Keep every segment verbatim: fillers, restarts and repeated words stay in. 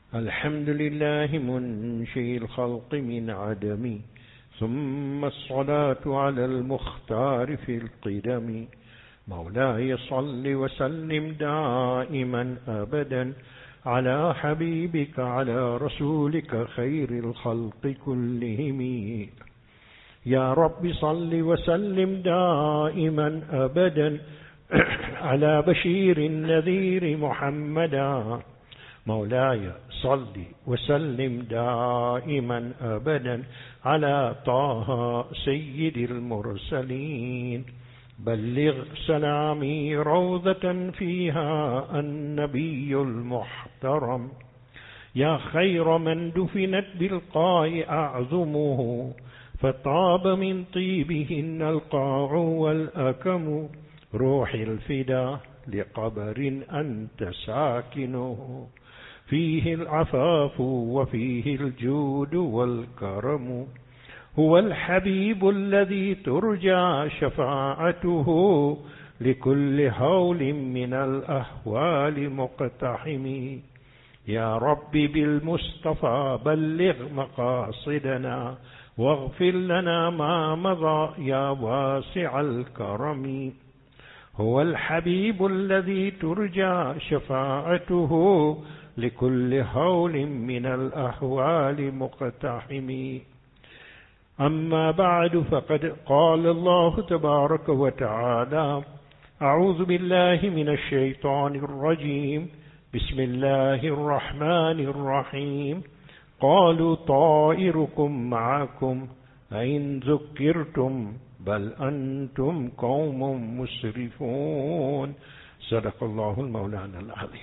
الحمد لله منشئ الخلق من عدم ثم الصلاة على المختار في القدم مولاي صل وسلم دائما أبدا على حبيبك على رسولك خير الخلق كلهم يا رب صل وسلم دائما أبدا على بشير النذير محمدا مولاي صل وسلم دائما أبدا على طه سيد المرسلين بلغ سلامي روضة فيها النبي المحترم يا خير من دفنت بالقاع أعظمه فطاب من طيبهن القاع والأكم روح الفدا لقبر أنت ساكنه فيه العفاف وفيه الجود والكرم هو الحبيب الذي ترجى شفاعته لكل هول من الأهوال مقتحم يا رب بالمصطفى بلغ مقاصدنا واغفر لنا ما مضى يا واسع الكرم هو الحبيب الذي ترجى شفاعته لكل هول من الأهوال مقتحم أما بعد فقد قال الله تبارك وتعالى أعوذ بالله من الشيطان الرجيم بسم الله الرحمن الرحيم قالوا طائركم معكم أئن ذكرتم بل أنتم قوم مسرفون صدق الله المولانا العظيم.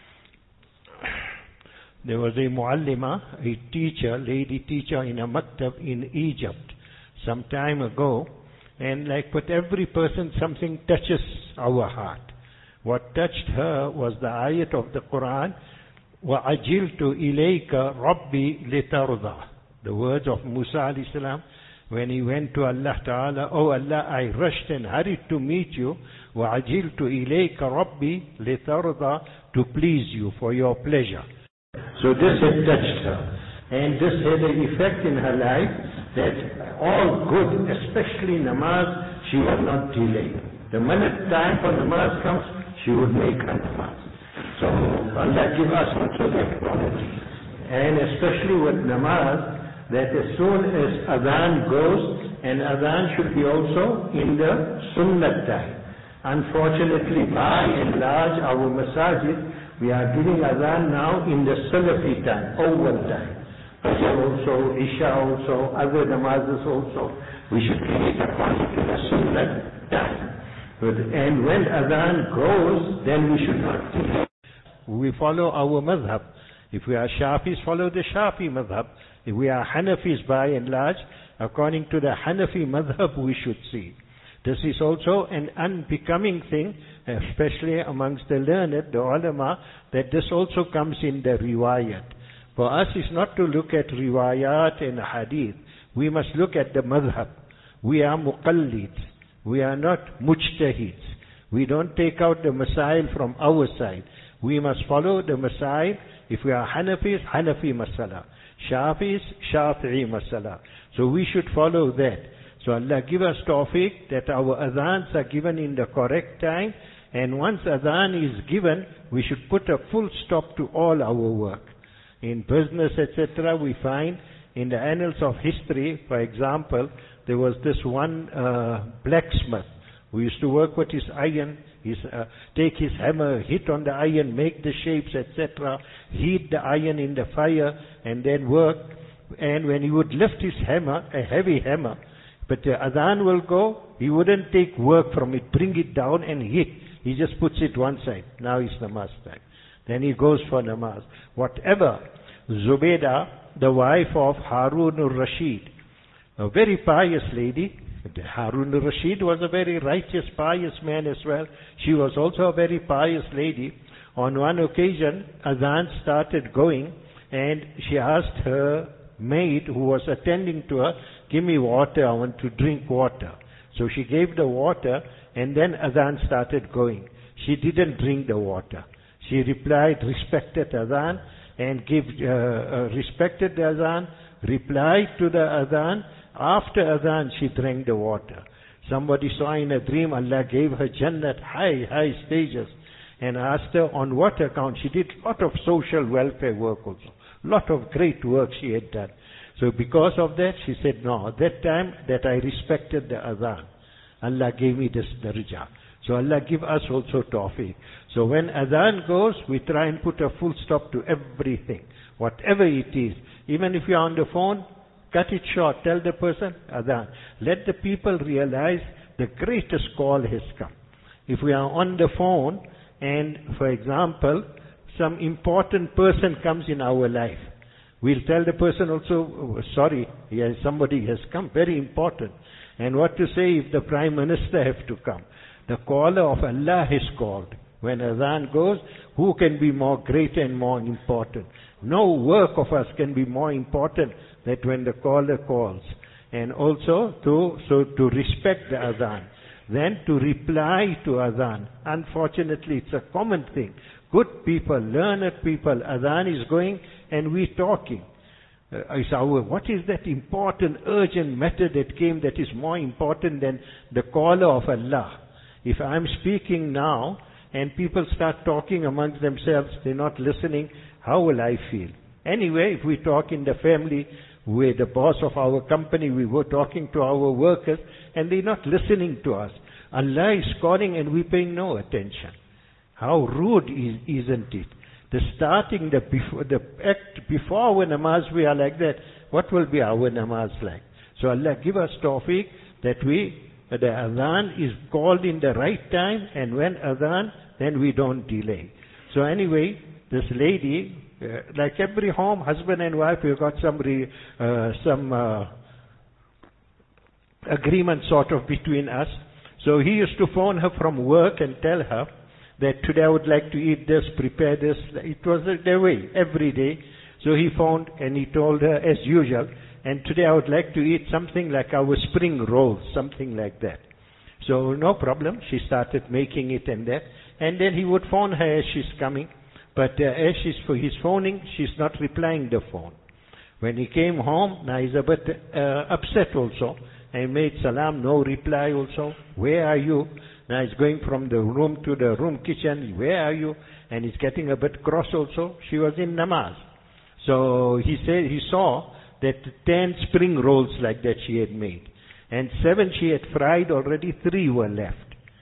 There was a muallima, a teacher, lady teacher in a maktab in Egypt some time ago, and like with every person something touches our heart. What touched her was the ayat of the Quran, وَعَجِلْتُ إِلَيْكَ رَبِّي لِتَرْضَى. The words of Musa alayhi salam when he went to Allah Ta'ala, oh Allah, I rushed and hurried to meet you, وَعَجِلْتُ إِلَيْكَ رَبِّي لِتَرْضَى, to please you, for your pleasure. So this had touched her, and this had an effect in her life that all good, especially namaz, she would not delay. The minute time for namaz comes, she would make her namaz. So Allah give us also that quality. And especially with namaz, that as soon as adhan goes, and adhan should be also in the sunnah time. Unfortunately, by and large, our masajid, we are giving adhan now in the Salafi time, awwal time. Fajr also, Isha also, other namazes also. We should give it according to the Sunnah time. But, and when adhan goes, then we should not delay. We follow our madhab. If we are Shafis, follow the Shafi madhab. If we are Hanafis by and large, according to the Hanafi madhab, we should see. This is also an unbecoming thing, especially amongst the learned, the ulama, that this also comes in the riwayat. For us is not to look at riwayat and hadith. We must look at the madhab. We are muqallids. We are not mujtahids. We don't take out the masail from our side. We must follow the masail. If we are Hanafis, Hanafi masala. Shafis, Shafi'i masala. So we should follow that. So Allah give us tawfiq that our adhans are given in the correct time, and once adhan is given, we should put a full stop to all our work. In business, et cetera, we find in the annals of history, for example, there was this one uh, blacksmith who used to work with his iron, his, uh, take his hammer, hit on the iron, make the shapes, et cetera, heat the iron in the fire, and then work. And when he would lift his hammer, a heavy hammer, but the adhan will go, he wouldn't take work from it, bring it down and hit. He just puts it one side. Now it's namaz time. Then he goes for namaz. Whatever. Zubaydah, the wife of Harun al-Rashid, a very pious lady. Harun al-Rashid was a very righteous, pious man as well. She was also a very pious lady. On one occasion, adhan started going, and she asked her maid who was attending to her, give me water, I want to drink water. So she gave the water, and then adhan started going. She didn't drink the water. She replied, respected adhan, and give, uh, uh, respected the adhan, replied to the adhan. After adhan, she drank the water. Somebody saw in a dream Allah gave her Jannat, high, high stages, and asked her on what account. She did a lot of social welfare work also. Lot of great work she had done. So because of that, she said, no, at that time that I respected the adhan, Allah gave me this darajah. So Allah give us also tawfiq. So when adhan goes, we try and put a full stop to everything, whatever it is. Even if you're on the phone, cut it short. Tell the person, adhan. Let the people realize the greatest call has come. If we are on the phone and, for example, some important person comes in our life, we'll tell the person also, oh, sorry, yes, somebody has come, very important. And what to say if the Prime Minister have to come? The caller of Allah has called. When adhan goes, who can be more great and more important? No work of us can be more important than when the caller calls. And also to, so to respect the adhan. Then to reply to adhan. Unfortunately, it's a common thing. Good people, learned people, adhan is going and we talking. Uh, is our, what is that important, urgent matter that came that is more important than the caller of Allah? If I'm speaking now and people start talking amongst themselves, they're not listening, how will I feel? Anyway, if we talk in the family, we're the boss of our company, we were talking to our workers and they're not listening to us. Allah is calling and we're paying no attention. How rude is, isn't it? The starting, the before, the act before our namaz, we are like that. What will be our namaz like? So Allah give us tawfiq that we, the adhan is called in the right time, and when adhan, then we don't delay. So anyway, this lady, uh, like every home, husband and wife, we've got some, re, uh, some uh, agreement sort of between us. So he used to phone her from work and tell her that today I would like to eat this, prepare this. It was their way, every day. So he phoned and he told her as usual, and today I would like to eat something like our spring rolls, something like that. So no problem, she started making it and that. And then he would phone her as she's coming. But uh, as she's, he's phoning, she's not replying the phone. When he came home, now he's a bit uh, upset also. And made salam, no reply also. Where are you? Now he's going from the room to the room kitchen. Where are you? And he's getting a bit cross also. She was in namaz. So he said he saw that ten spring rolls like that she had made. And seven she had fried already, three were left.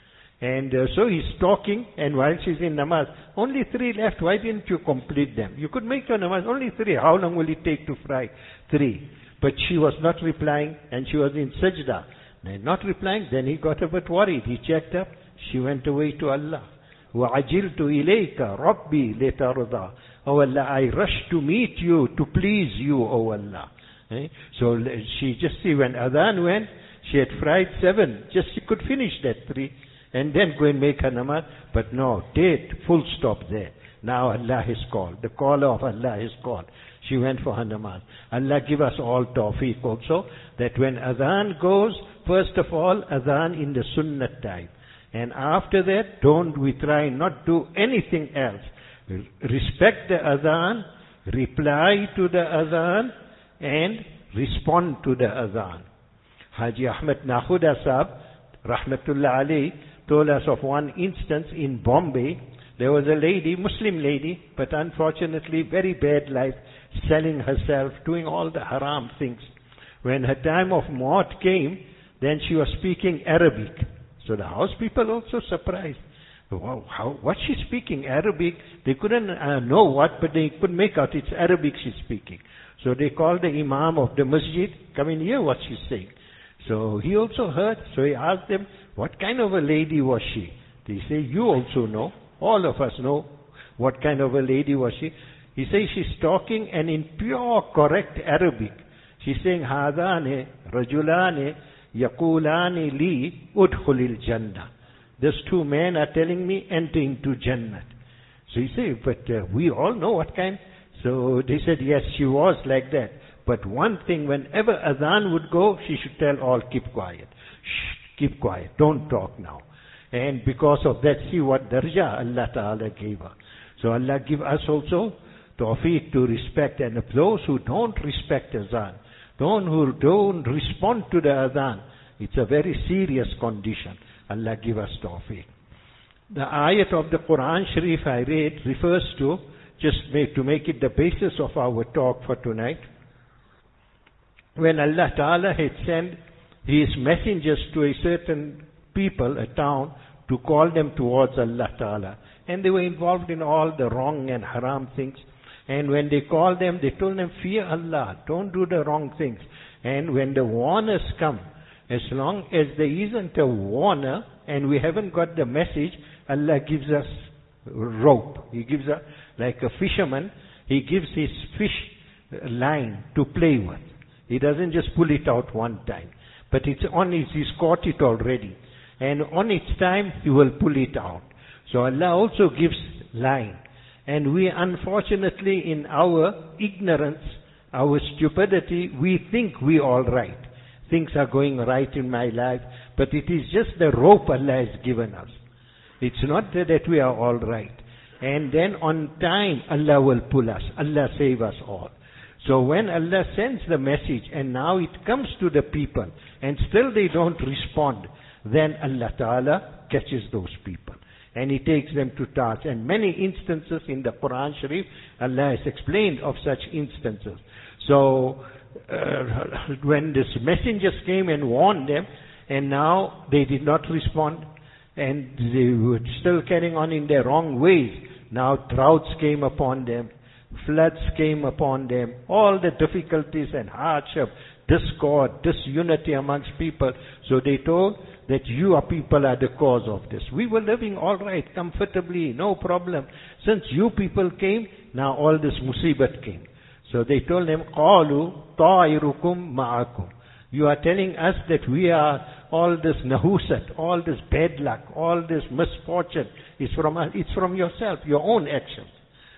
And uh, so he's talking, and while she's in namaz, only three left, why didn't you complete them? You could make your namaz, only three. How long will it take to fry? Three. But she was not replying, and she was in sajda. And not replying, then he got a bit worried. He checked up, she went away to Allah. وَعَجِلْتُ إِلَيْكَ رَبِّي لِتَرْضَى. Oh Allah, I rushed to meet you, to please you, oh Allah. Eh? So she just see when adhan went, she had fried seven. Just she could finish that three, and then go and make her namaz. But no, date, full stop there. Now Allah has called. The caller of Allah has called. She went for her namaz. Allah give us all tawfiq also, that when adhan goes, first of all, adhan in the sunnah time. And after that, don't we try not do anything else. Respect the adhan, reply to the adhan, and respond to the adhan. Haji Ahmed Nakhuda Sahab, Rahmatullah alayhi, told us of one instance in Bombay. There was a lady, Muslim lady, but unfortunately very bad life, selling herself, doing all the haram things. When her time of maut came, then she was speaking Arabic. So the house people also surprised. Wow, how, what she's speaking Arabic? They couldn't uh, know what, but they could make out it's Arabic she's speaking. So they called the Imam of the masjid, come and hear what she's saying. So he also heard, so he asked them, what kind of a lady was she? They say, you also know, all of us know what kind of a lady was she. He says she's talking, and in pure correct Arabic, she's saying, Hadane rajulane yaqulani li udkhulil jannah. These two men are telling me, enter into Jannat. So he said, but uh, we all know what kind. So they said, yes, she was like that. But one thing, whenever adhan would go, she should tell all, keep quiet. Shh, keep quiet, don't talk now. And because of that, see what darja Allah Ta'ala gave her. So Allah give us also tawfiq to respect, and those who don't respect azan, those who don't respond to the adhan, it's a very serious condition. Allah give us tawfiq. The ayat of the Quran Sharif I read refers to, just make, to make it the basis of our talk for tonight, when Allah Ta'ala had sent His messengers to a certain people, a town, to call them towards Allah Ta'ala. And they were involved in all the wrong and haram things. And when they called them, they told them, fear Allah, don't do the wrong things. And when the warners come, as long as there isn't a warner and we haven't got the message, Allah gives us rope. He gives us, like a fisherman, he gives his fish line to play with. He doesn't just pull it out one time. But it's on his, he's caught it already. And on its time, he will pull it out. So Allah also gives line. And we unfortunately, in our ignorance, our stupidity, we think we all right. Things are going right in my life. But it is just the rope Allah has given us. It's not that we are all right. And then on time, Allah will pull us. Allah save us all. So when Allah sends the message and now it comes to the people and still they don't respond, then Allah Ta'ala catches those people. And He takes them to task. And many instances in the Quran Sharif, Allah has explained of such instances. So uh, when these messengers came and warned them, and now they did not respond, and they were still carrying on in their wrong ways, now droughts came upon them, floods came upon them, all the difficulties and hardship, discord, disunity amongst people. So they told that you are people are the cause of this. We were living all right, comfortably, no problem. Since you people came, now all this musibat came. So they told them, قَالُوا طَائِرُكُمْ مَعَكُمْ. You are telling us that we are all this nahusat, all this bad luck, all this misfortune is from us. It's from yourself, your own actions.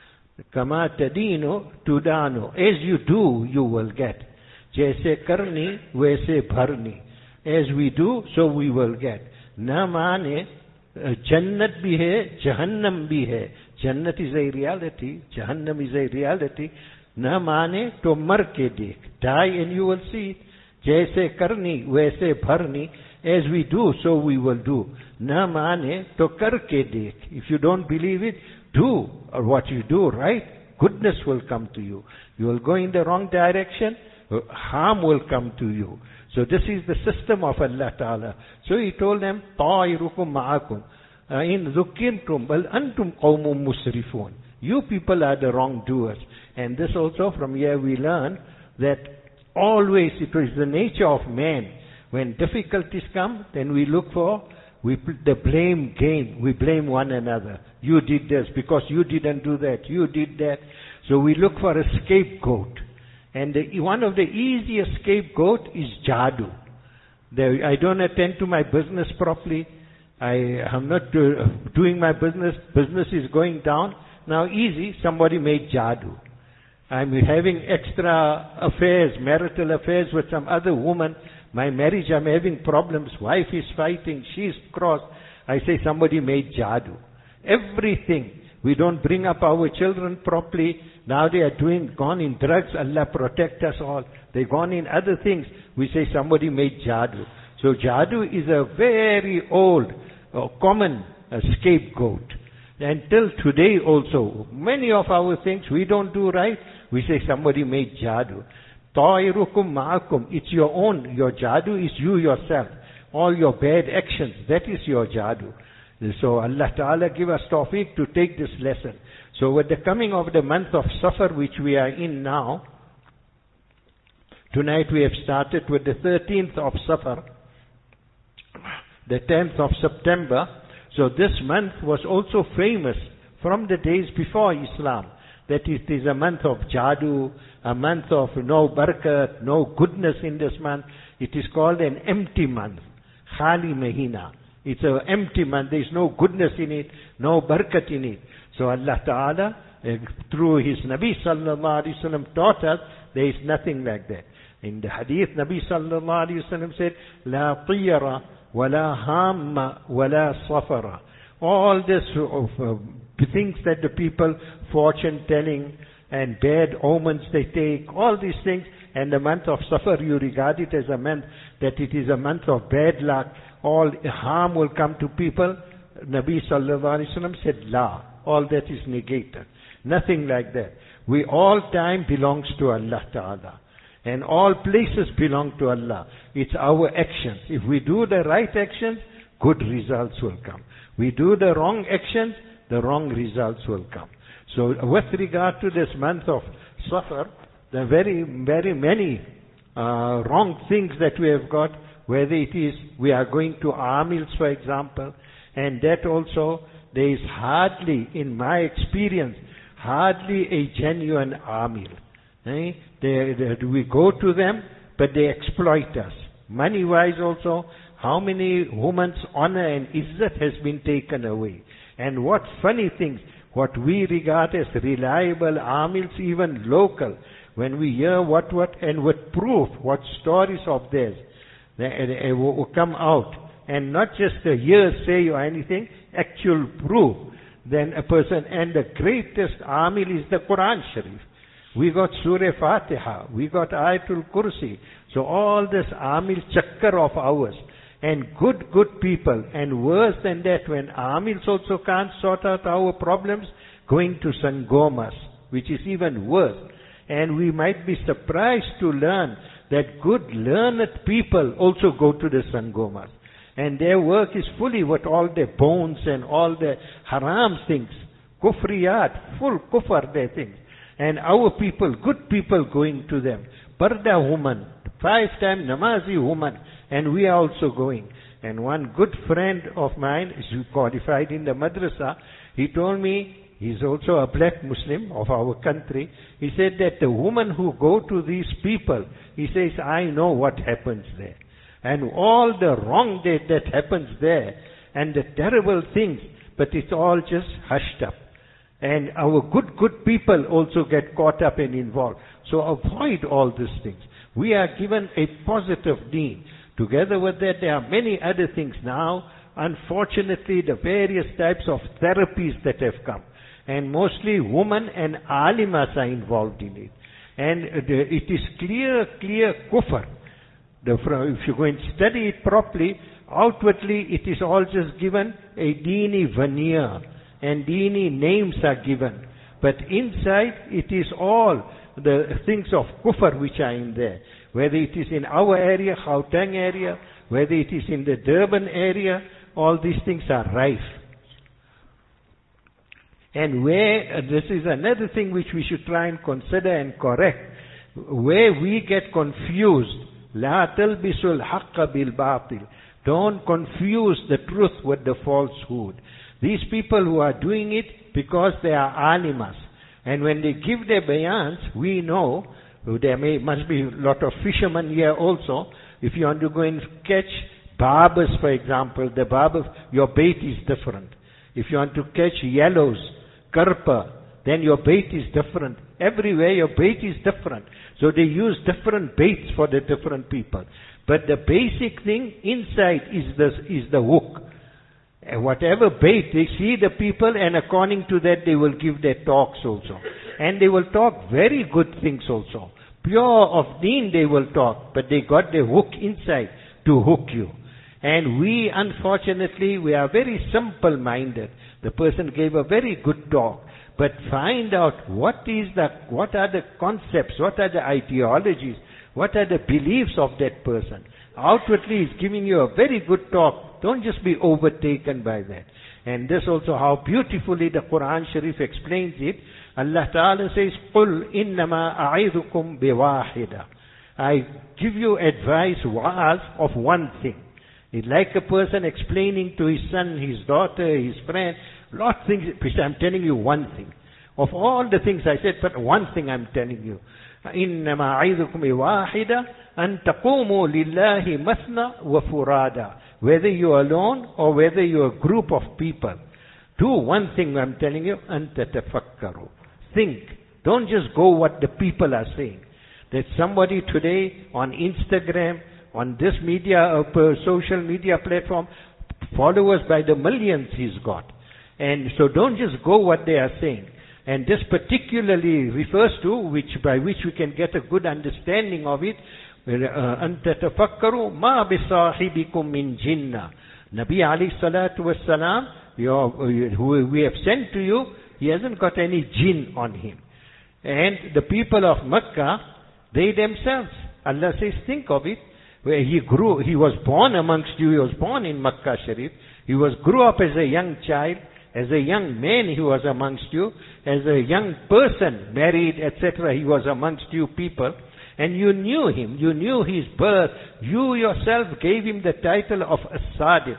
Kama tadinu tudanu. As you do, you will get. Jaise karni, waise bharni. As we do, so we will get. Na maane, Jannat bhi hai, Jahannam bhi hai. Jannat is a reality, Jahannam is a reality. Na maane, to mar ke dekh. Die and you will see it. Jaise karni, waise bharni. As we do, so we will do. Na maane, to kar ke dekh. If you don't believe it, do or what you do, right? Goodness will come to you. You will go in the wrong direction, harm will come to you. So this is the system of Allah Ta'ala. So He told them, طَائِرُكُمْ مَعَكُمْ إِن ذُكِّرْتُمْ بَلْ أَنْتُمْ قَوْمٌ مُسْرِفُونَ. You people are the wrongdoers. And this also from here we learn that always it is the nature of man. When difficulties come, then we look for we the blame game. We blame one another. You did this because you didn't do that. You did that. So we look for a scapegoat. And the, one of the easiest scapegoat is jadoo. The, I don't attend to my business properly. I am not do, doing my business. Business is going down. Now easy, somebody made jadoo. I'm having extra affairs, marital affairs with some other woman. My marriage, I'm having problems. Wife is fighting. She's cross. I say somebody made jadoo. Everything. We don't bring up our children properly. Now they are doing, gone in drugs. Allah protect us all. They've gone in other things. We say somebody made jadoo. So jadoo is a very old, uh, common uh, scapegoat. Until today also, many of our things we don't do right. We say somebody made jadoo. طَائِرُكُمْ مَعَكُمْ. It's your own. Your jadoo is you yourself. All your bad actions, that is your jadoo. So Allah Ta'ala give us tawfiq to take this lesson. So with the coming of the month of Safar, which we are in now, tonight we have started with the thirteenth of Safar, the tenth of September. So this month was also famous from the days before Islam, that it is a month of jadoo, a month of no barakat, no goodness in this month. It is called an empty month, khali mahina. It's an empty month. There is no goodness in it, no barakat in it. So Allah Ta'ala, uh, through His Nabi Sallallahu Alaihi Wasallam taught us, there is nothing like that. In the hadith, Nabi Sallallahu Alaihi Wasallam said, La tiyara, wa la hamma, wa la safara. All this of uh, things that the people, fortune telling, and bad omens they take, all these things. And the month of Safar, you regard it as a month that it is a month of bad luck. All harm will come to people. Nabi sallallahu alaihi wasallam said, La. All that is negated. Nothing like that. We all time belongs to Allah Ta'ala. And all places belong to Allah. It's our actions. If we do the right actions, good results will come. We do the wrong actions, the wrong results will come. So with regard to this month of Safar, the very, very many uh, wrong things that we have got, whether it is we are going to Amils, for example, and that also there is hardly, in my experience, hardly a genuine Amil. Eh? They, they, we go to them, but they exploit us. Money-wise also, how many women's honor and izzat has been taken away. And what funny things, what we regard as reliable Amils, even local, when we hear what, what, and with proof, what stories of theirs, they, they will come out. And not just a hearsay or anything, actual proof. Then a person, and the greatest Amil is the Quran Sharif. We got Surah Fatiha, we got Ayatul Kursi. So all this Amil chakkar of ours. And good, good people. And worse than that, when Amils also can't sort out our problems, going to Sangomas, which is even worse. And we might be surprised to learn that good, learned people also go to the Sangomas. And their work is fully with all their bones and all the haram things. Kufriyat, full kufr their things. And our people, good people going to them. Parda woman, five-time namazi woman. And we are also going. And one good friend of mine, is qualified in the madrasa, he told me, he's also a black Muslim of our country. He said that the women who go to these people, he says, I know what happens there. And all the wrong that, that happens there, and the terrible things, but it's all just hushed up. And our good, good people also get caught up and involved. So avoid all these things. We are given a positive deen. Together with that, there are many other things now. Unfortunately, the various types of therapies that have come. And mostly women and alimas are involved in it. And it is clear, clear kufr. The, if you go and study it properly, outwardly it is all just given a dini veneer. And dini names are given. But inside it is all the things of kufr which are in there. Whether it is in our area, Gauteng area, whether it is in the Durban area, all these things are rife. And where, uh, this is another thing which we should try and consider and correct. Where we get confused, La talbisul haqqa bil batil. Don't confuse the truth with the falsehood. These people who are doing it because they are alimas. And when they give their bayans, we know, there may, must be a lot of fishermen here also. If you want to go and catch barbers, for example, the barber, your bait is different. If you want to catch yellows, karpa, then your bait is different. Everywhere your bait is different. So they use different baits for the different people. But the basic thing inside is the, is the hook. And whatever bait, they see the people, and according to that they will give their talks also. And they will talk very good things also. Pure of deen they will talk, but they got the hook inside to hook you. And we, unfortunately, we are very simple-minded. The person gave a very good talk. But find out what is the, what are the concepts, what are the ideologies, what are the beliefs of that person. Outwardly he's giving you a very good talk. Don't just be overtaken by that. And this also how beautifully the Quran Sharif explains it. Allah Ta'ala says, قُلْ إِنَّمَا أَعِذُكُمْ بِوَاحِدًا. I give you advice, wa'az, of one thing. It's like a person explaining to his son, his daughter, his friend, lot of things. I'm telling you one thing. Of all the things I said, but one thing I'm telling you. إِنَّمَا أَعِذُكُمْ بِوَاحِدًا أَن تَقُومُوا لِلَّهِ مَثْنَى وَفُرَادًا. Whether you're alone or whether you're a group of people. Do one thing I'm telling you, أَن تَتَفَكَّرُوا. Think. Don't just go what the people are saying. There's somebody today on Instagram, on this media, uh, social media platform, followers by the millions he's got. And so don't just go what they are saying. And this particularly refers to, which by which we can get a good understanding of it, أَن تَتَفَكَّرُوا مَا بِصَاحِبِكُم مِّن جِنَّةٍ. Nabi alayhi salatu was salam, who we have sent to you, he hasn't got any jinn on him. And the people of Makkah, they themselves, Allah says, think of it, where he grew, he was born amongst you, he was born in Makkah Sharif, he was grew up as a young child, as a young man he was amongst you, as a young person, married, et cetera, he was amongst you people, and you knew him, you knew his birth, you yourself gave him the title of As-Sadiq,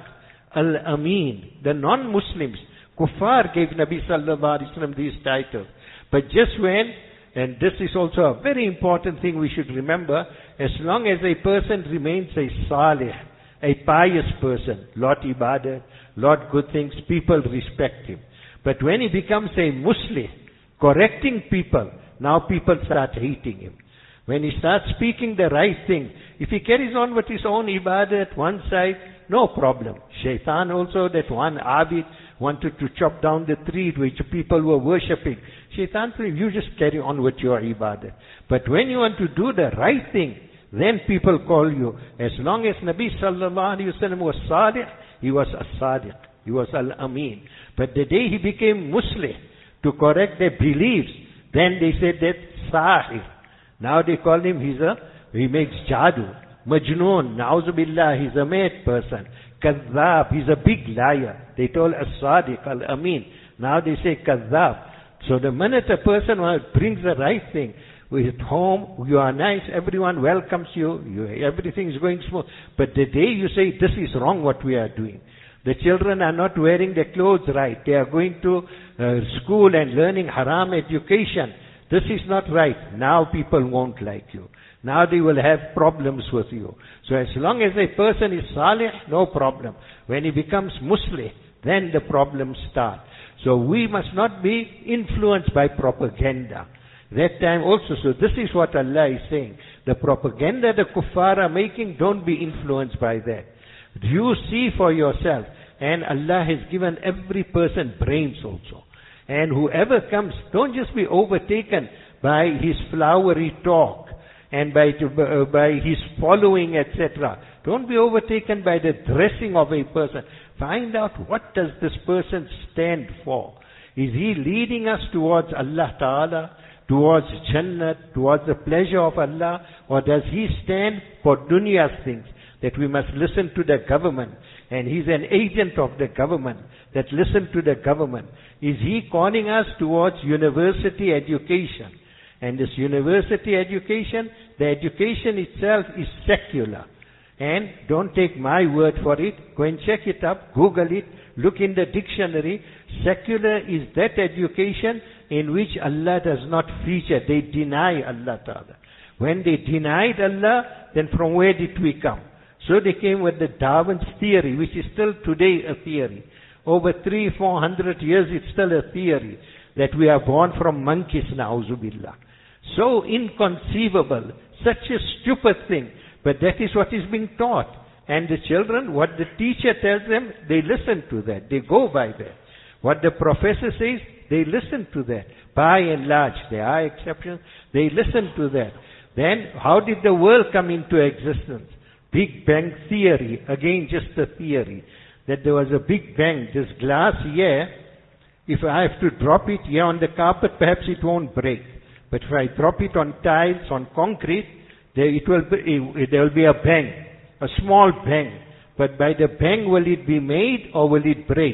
Al-Amin. The non-Muslims, Kuffar, gave Nabi sallallahu alaihi wasallam these titles. But just when, and this is also a very important thing we should remember, as long as a person remains a salih, a pious person, lot ibadah, lot good things, people respect him. But when he becomes a Muslim, correcting people, now people start hating him. When he starts speaking the right thing, if he carries on with his own ibadah at one side, no problem. Shaitan also, that one Abid wanted to chop down the tree which people were worshipping. Shaitan said, you just carry on with your ibadah. But when you want to do the right thing, then people call you. As long as Nabi sallallahu alayhi wa sallam was Sadiq, he was As-Sadiq, he was Al-Amin. But the day he became Muslim, to correct their beliefs, then they said that Sahir. Now they call him, he's a, he makes jadoo. Majnoon, na'uzubillah, he's a mad person. Kazzab, he's a big liar. They told As-Sadiq, Al-Amin. Now they say Kazzab. So the minute a person brings the right thing, we're at home, you are nice, everyone welcomes you, you everything is going smooth. But the day you say, this is wrong what we are doing. The children are not wearing their clothes right. They are going to uh, school and learning haram education. This is not right. Now people won't like you. Now they will have problems with you. So as long as a person is salih, no problem. When he becomes Muslim, then the problems start. So we must not be influenced by propaganda. That time also, so this is what Allah is saying. The propaganda the kuffar are making, don't be influenced by that. You see for yourself. And Allah has given every person brains also. And whoever comes, don't just be overtaken by his flowery talk and by, uh, by his following, et cetera. Don't be overtaken by the dressing of a person. Find out what does this person stand for. Is he leading us towards Allah Ta'ala, towards Jannah, towards the pleasure of Allah, or does he stand for dunya's things? That we must listen to the government, and he's an agent of the government, that listen to the government. Is he calling us towards university education? And this university education, the education itself is secular. And don't take my word for it, go and check it up, Google it, look in the dictionary. Secular is that education in which Allah does not feature, they deny Allah Ta'ala. When they denied Allah, then from where did we come? So they came with the Darwin's theory, which is still today a theory. Over three, four hundred years, it's still a theory that we are born from monkeys, na'uzubillah. So inconceivable, such a stupid thing. But that is what is being taught. And the children, what the teacher tells them, they listen to that. They go by that. What the professor says, they listen to that. By and large, there are exceptions. They listen to that. Then, how did the world come into existence? Big Bang theory. Again, just a theory. That there was a Big Bang. This glass here, if I have to drop it here on the carpet, perhaps it won't break. But if I drop it on tiles, on concrete, there it will be, there will be a bang. A small bang. But by the bang, will it be made or will it break?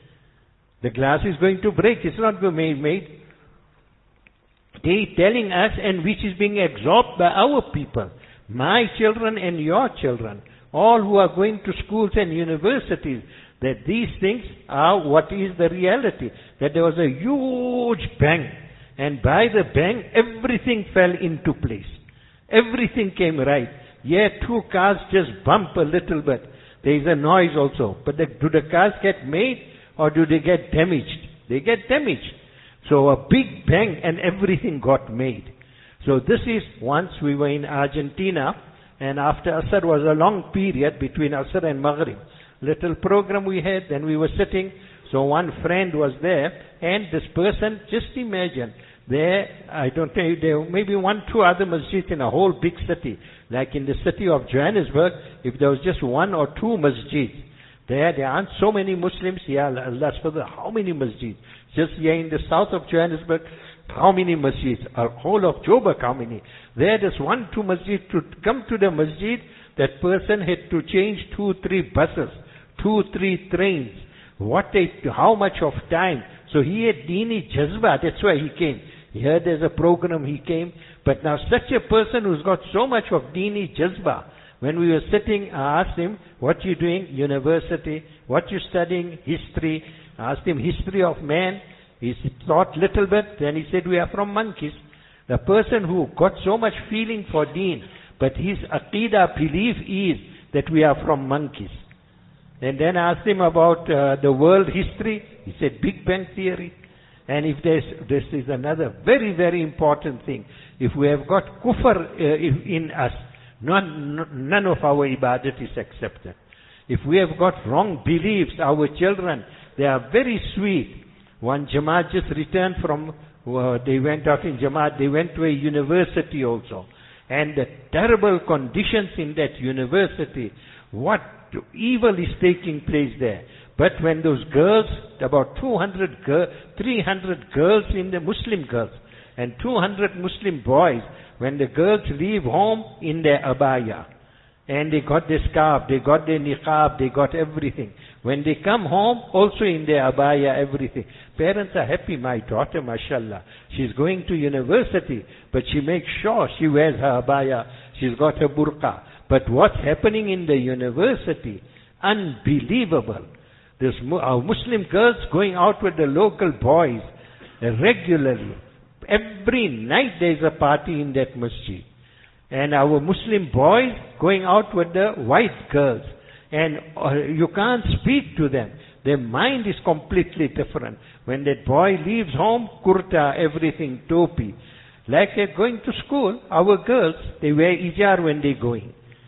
The glass is going to break. It's not going to be made. They telling us, and which is being absorbed by our people. My children and your children. All who are going to schools and universities. That these things are what is the reality. That there was a huge bang. And by the bang, everything fell into place. Everything came right. Yeah, two cars just bump a little bit. There is a noise also. But the, do the cars get made or do they get damaged? They get damaged. So a big bang and everything got made. So this is, once we were in Argentina, and after Asr was a long period between Asr and Maghrib. Little program we had, then we were sitting. So one friend was there, and this person, just imagine, there, I don't know, there were maybe one, two other masjids in a whole big city. Like in the city of Johannesburg, if there was just one or two masjids, there, there aren't so many Muslims. Yeah, Allah's Father, how many masjids? Just here in the south of Johannesburg, how many masjids? Our whole of Joburg, how many? There, there's one, two masjid. To come to the masjid, that person had to change two, three buses, two, three trains. What a, how much of time? So he had dini jazba, that's why he came. Here there's a program, he came. But now such a person who's got so much of dini jazba, when we were sitting, I asked him, what you doing? University. What you studying? History. I asked him, history of man. He thought little bit, then he said, we are from monkeys. The person who got so much feeling for deen, but his aqidah belief is that we are from monkeys. And then I asked him about uh, the world history. He said, Big Bang Theory. And if there's, this is another very, very important thing. If we have got kufr uh, in, in us, none, none of our ibadat is accepted. If we have got wrong beliefs, our children, they are very sweet. One Jamaat just returned from, uh, they went out in Jamaat, they went to a university also. And the terrible conditions in that university, what evil is taking place there. But when those girls, about two hundred, girl, three hundred girls in the Muslim girls, and two hundred Muslim boys, when the girls leave home in their abaya, and they got their scarf, they got their niqab, they got everything. When they come home, also in their abaya, everything. Parents are happy, my daughter, mashallah. She's going to university, but she makes sure she wears her abaya, she's got her burqa. But what's happening in the university, unbelievable. There's our Muslim girls going out with the local boys regularly. Every night there's a party in that masjid. And our Muslim boys going out with the white girls. And uh, you can't speak to them. Their mind is completely different. When that boy leaves home, kurta, everything, topi. Like they're going to school, our girls, they wear ijar when they're going.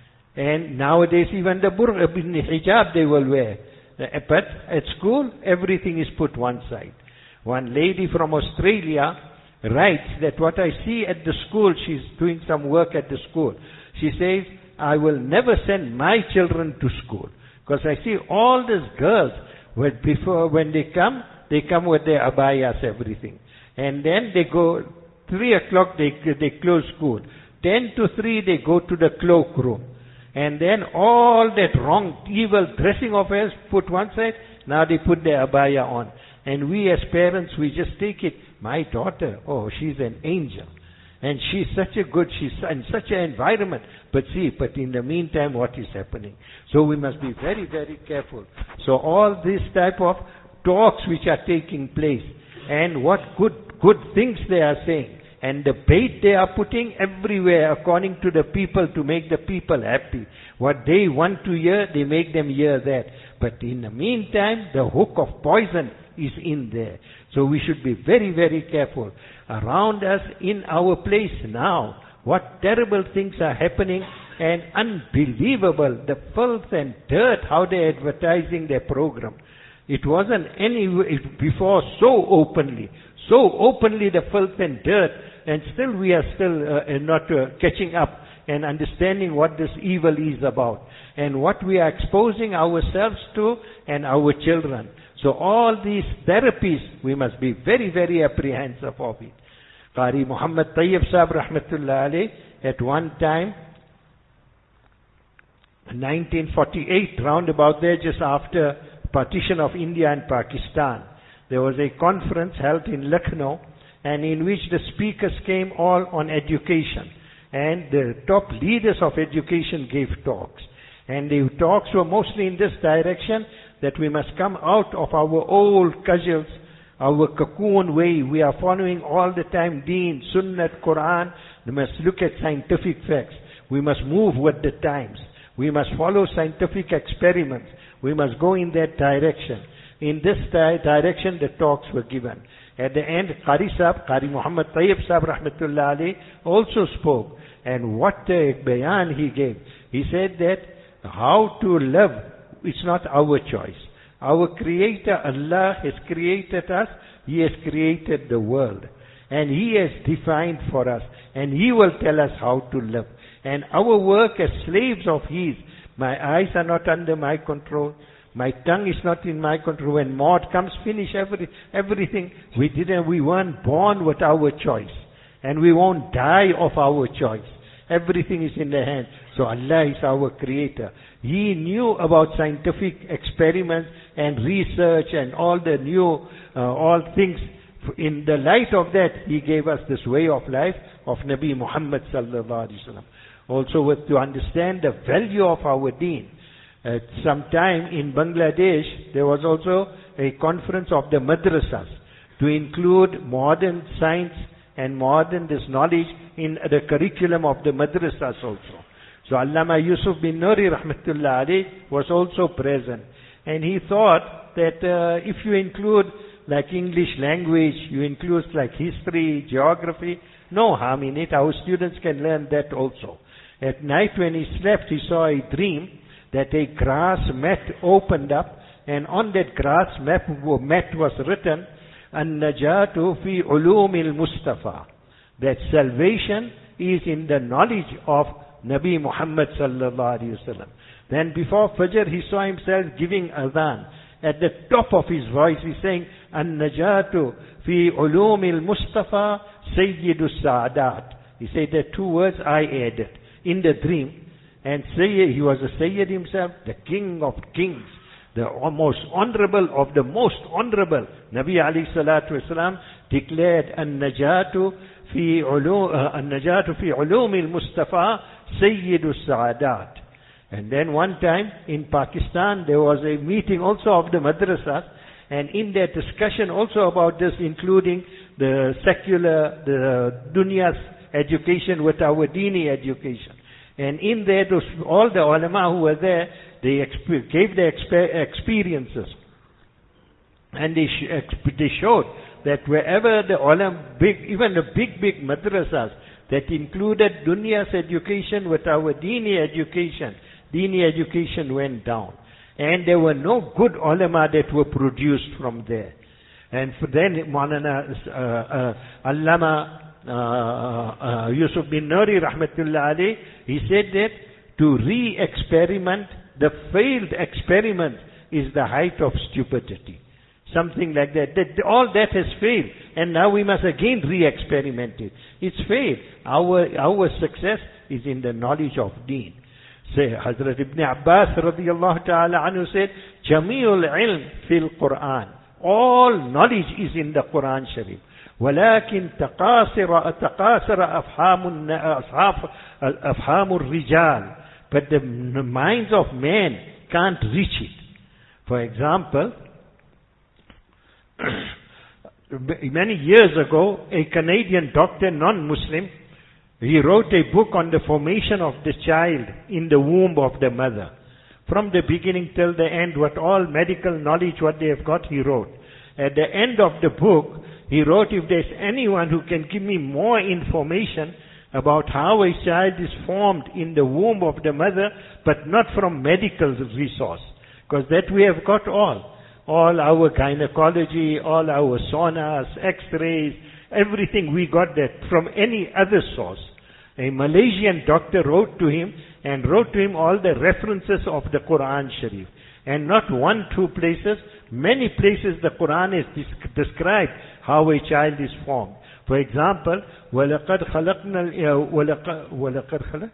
And nowadays even the burqa, hijab they will wear. But at school, everything is put one side. One lady from Australia writes that what I see at the school, she's doing some work at the school. She says, I will never send my children to school. Because I see all these girls, when, before, when they come, they come with their abayas, everything. And then they go, three o'clock they, they close school. ten to three they go to the cloak room. And then all that wrong, evil dressing of us put one side, now they put their abaya on. And we as parents, we just take it. My daughter, oh, she's an angel. And she's such a good, she's in such an environment. But see, but in the meantime, what is happening? So we must be very, very careful. So all this type of talks which are taking place, and what good, good things they are saying, and the bait they are putting everywhere according to the people to make the people happy. What they want to hear, they make them hear that. But in the meantime, the hook of poison is in there. So we should be very, very careful. Around us, in our place now, what terrible things are happening, and unbelievable, the filth and dirt, how they're advertising their program. It wasn't any before so openly. So openly the filth and dirt, and still we are still uh, not uh, catching up and understanding what this evil is about, and what we are exposing ourselves to and our children. So all these therapies, we must be very, very apprehensive of it. Qari Muhammad Tayyib Sahib Rahmatullah Alayh, at one time, nineteen forty-eight, round about there, just after partition of India and Pakistan, there was a conference held in Lucknow, and in which the speakers came all on education. And the top leaders of education gave talks. And the talks were mostly in this direction, that we must come out of our old cudgels, our cocoon way. We are following all the time Deen, Sunnat, Quran. We must look at scientific facts. We must move with the times. We must follow scientific experiments. We must go in that direction. In this di- direction the talks were given. At the end, Qari Sahib, Qari Muhammad Tayyib Sahib Rahmatullah Alayh also spoke. And what a bayan he gave. He said that how to live, it's not our choice. Our Creator, Allah, has created us. He has created the world. And He has defined for us. And He will tell us how to live. And our work as slaves of His, my eyes are not under my control. My tongue is not in my control. When maut comes, finish every, everything. We didn't, we weren't born with our choice. And we won't die of our choice. Everything is in the hand. So Allah is our Creator. He knew about scientific experiments and research and all the new, uh, all things. In the light of that, He gave us this way of life of Nabi Muhammad sallallahu alaihi wasallam. Also with to understand the value of our deen. At some time in Bangladesh, there was also a conference of the madrasas to include modern science and modern this knowledge in the curriculum of the madrasas also. So Allama Yusuf bin Nuri rahmatullah alayh was also present. And he thought that uh, if you include like English language, you include like history, geography, no harm in it. Our students can learn that also. At night when he slept, he saw a dream that a grass mat opened up, and on that grass mat, mat was written, An-najatu fi ulumil Mustafa. That salvation is in the knowledge of Nabi Muhammad sallallahu alaihi wasallam. Then before Fajr, he saw himself giving adhan. At the top of his voice, he's saying, An-najatu fi ulumil Mustafa Sayyidus Sa'adat. He said the two words I added in the dream. And Sayyid, he was a Sayyid himself, the king of kings, the most honorable of the most honorable. Nabi alayhi salatu wasalam declared, An-najatu fi ulum, uh, An-najatu fi ulumil Mustafa Sayyidus Sa'adat. And then one time in Pakistan, there was a meeting also of the madrasas, and in their discussion also about this, including the secular, the dunya's education with our dini education. And in there, those, all the ulama who were there, they exp- gave their exp- experiences. And they, sh- exp- they showed that wherever the ulama, big, even the big, big madrasas, that included dunya's education with our dini education, dini education went down. And there were no good ulama that were produced from there. And for then, Maulana uh, uh, Allama uh, uh, Yusuf bin Nuri rahmatullah alayh, he said that to re-experiment, the failed experiment is the height of stupidity. Something like that. that. All that has failed. And now we must again re-experiment it. It's failed. Our, our success is in the knowledge of deen. Say, Hazrat Ibn Abbas radiyallahu ta'ala anhu said, Jami'ul ilm fil Quran. All knowledge is in the Quran Sharif. ولكن تقاصر تقاصر أفهام أصحاب أفهام الرجال. But the minds of men can't reach it. For example, many years ago, a Canadian doctor, non-Muslim, he wrote a book on the formation of the child in the womb of the mother. From the beginning till the end, what all medical knowledge, what they have got, he wrote. At the end of the book, he wrote, if there's anyone who can give me more information about how a child is formed in the womb of the mother, but not from medical resource. Because that we have got all. All our gynecology, all our sonars, x-rays, everything we got that from any other source. A Malaysian doctor wrote to him and wrote to him all the references of the Quran Sharif. And not one, two places, many places the Quran is described how a child is formed. For example, وَلَقَدْ خَلَقْنَا وَلَقَدْ خَلَقْنَا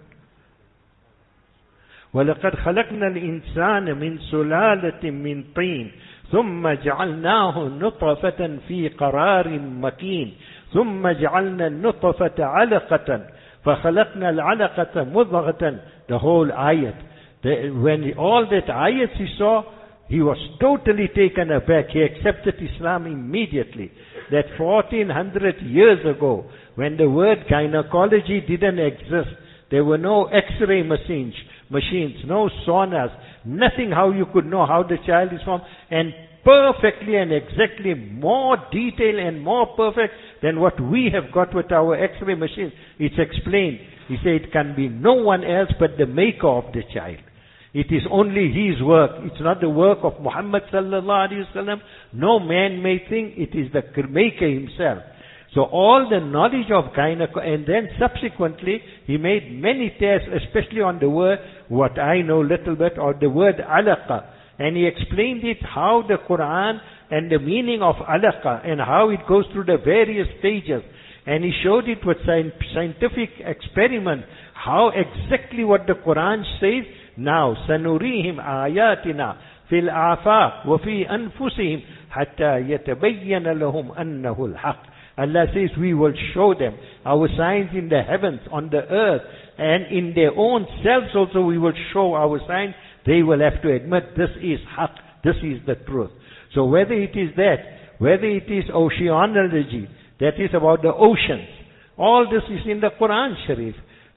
وَلَقَدْ خَلَقْنَا الْإِنسَانَ مِنْ سُلَالَةٍ مِنْ طِينٍ ثُمَّ جَعَلْنَاهُ نُطْفَةً فِي قَرَارٍ مَكِينٍ ثُمَّ جَعَلْنَا النُّطْفَةَ عَلَقَةً فَخَلَقْنَا الْعَلَقَةَ مُضْغَةً. The whole ayat. The, when all that ayats he saw, he was totally taken aback. He accepted Islam immediately. That fourteen hundred years ago, when the word gynecology didn't exist, there were no x-ray machines, machines, no sonars, nothing how you could know how the child is formed, and perfectly and exactly more detailed and more perfect than what we have got with our x-ray machines. It's explained. He said it can be no one else but the maker of the child. It is only his work. It's not the work of Muhammad sallallahu alaihi wasallam. No man may think it is the maker himself. So all the knowledge of gynecology, and then subsequently he made many tests, especially on the word, what I know little bit, or the word alaqa. And he explained it, how the Quran and the meaning of alaqa, and how it goes through the various stages. And he showed it with scientific experiment, how exactly what the Quran says. Now, سَنُرِيهِمْ آيَاتِنَا فِي الْآفَاقِ وَفِي أَنفُسِهِمْ حَتَّى يَتَبَيَّنَ لَهُمْ أَنَّهُ الْحَقِّ. Allah says we will show them our signs in the heavens, on the earth, and in their own selves also we will show our signs. They will have to admit this is haqq, this is the truth. So whether it is that, whether it is oceanology, that is about the oceans, all this is in the Quran Sharif.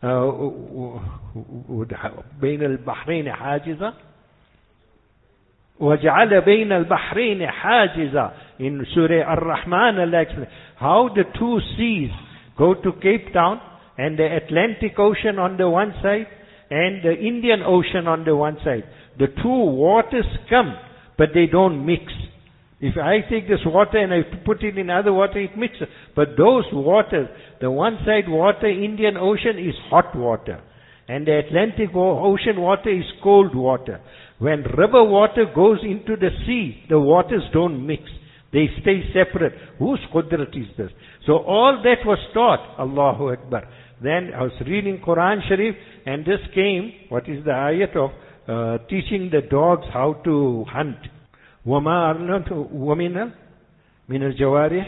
بين البحرين حاجزا وجعل بين البحرين حاجزا. In Surah Ar-Rahman, Allah explains how the two seas go to Cape Town, and the Atlantic Ocean on the one side and the Indian Ocean on the one side. The two waters come, but they don't mix. If I take this water and I put it in other water, it mixes. But those waters, the one side water, Indian Ocean, is hot water. And the Atlantic Ocean water is cold water. When river water goes into the sea, the waters don't mix. They stay separate. Whose qudrat is this? So all that was taught. Allahu Akbar. Then I was reading Quran Sharif, and this came, what is the ayat of uh, teaching the dogs how to hunt. وَمَا أَرْنَتُ وَمِنَ مِنَ الْجَوَارِحِ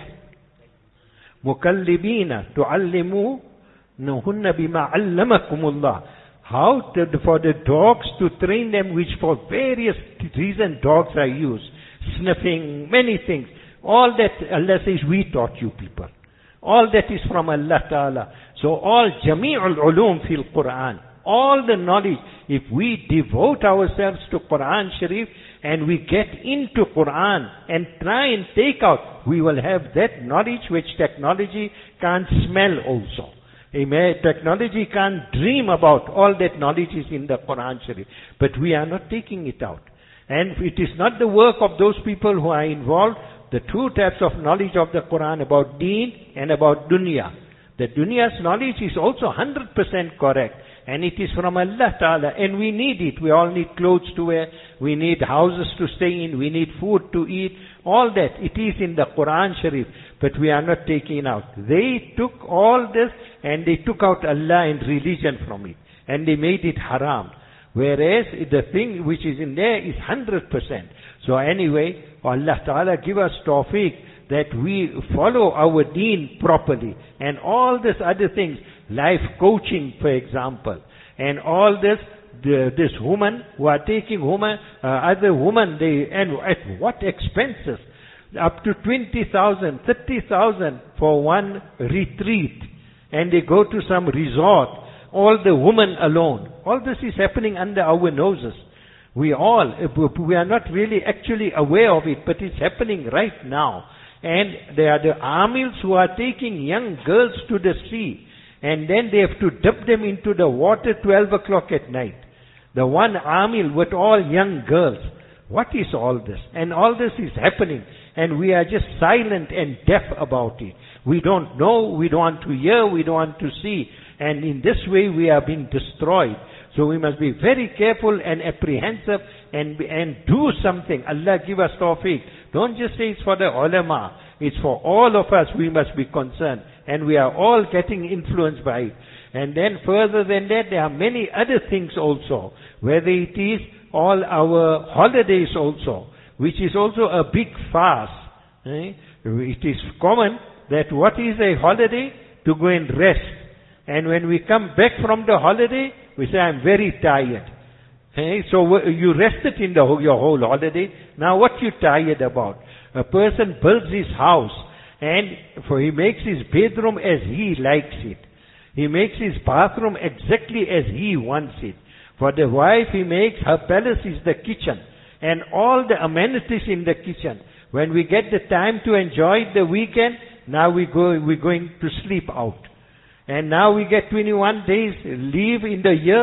مُكَلِّبِينَ تُعَلِّمُوا نُهُنَّ بِمَا عَلَّمَكُمُ اللَّهِ. How to, for the dogs to train them, which for various reasons dogs are used. Sniffing, many things. All that Allah says, we taught you people. All that is from Allah Ta'ala. So all jami'ul ulum fil Quran, all the knowledge, if we devote ourselves to Quran Sharif and we get into Quran and try and take out, we will have that knowledge which technology can't smell also. Amen. Technology can't dream about. All that knowledge is in the Quran Sharif. But we are not taking it out. And it is not the work of those people who are involved. The two types of knowledge of the Quran about deen and about dunya. The dunya's knowledge is also one hundred percent correct. And it is from Allah Ta'ala. And we need it. We all need clothes to wear. We need houses to stay in. We need food to eat. All that. It is in the Quran Sharif. But we are not taking it out. They took all this and they took out Allah and religion from it. And they made it haram. Whereas the thing which is in there is one hundred percent. So anyway, Allah Ta'ala give us tawfiq that we follow our deen properly. And all these other things, life coaching for example, and all this, the, this woman who are taking woman, uh, other women, they, and at what expenses? Up to twenty thousand, thirty thousand for one retreat. And they go to some resort. All the women alone. All this is happening under our noses. We all, we are not really actually aware of it, but it's happening right now. And there are the amils who are taking young girls to the sea. And then they have to dip them into the water twelve o'clock at night. The one amil with all young girls. What is all this? And all this is happening. And we are just silent and deaf about it. We don't know, we don't want to hear, we don't want to see. And in this way we are being destroyed. So we must be very careful and apprehensive and, and do something. Allah give us tawfiq. Don't just say it's for the ulama. It's for all of us. We must be concerned. And we are all getting influenced by it. And then further than that, there are many other things also. Whether it is all our holidays also, which is also a big farce. Eh? It is common that what is a holiday? To go and rest. And when we come back from the holiday, we say, I'm very tired. Hey, so you rested in the, your whole holiday. Now what you tired about? A person builds his house and for he makes his bedroom as he likes it. He makes his bathroom exactly as he wants it. For the wife, he makes her palace is the kitchen and all the amenities in the kitchen. When we get the time to enjoy the weekend, now we go, we're going to sleep out. And now we get twenty-one days leave in the year.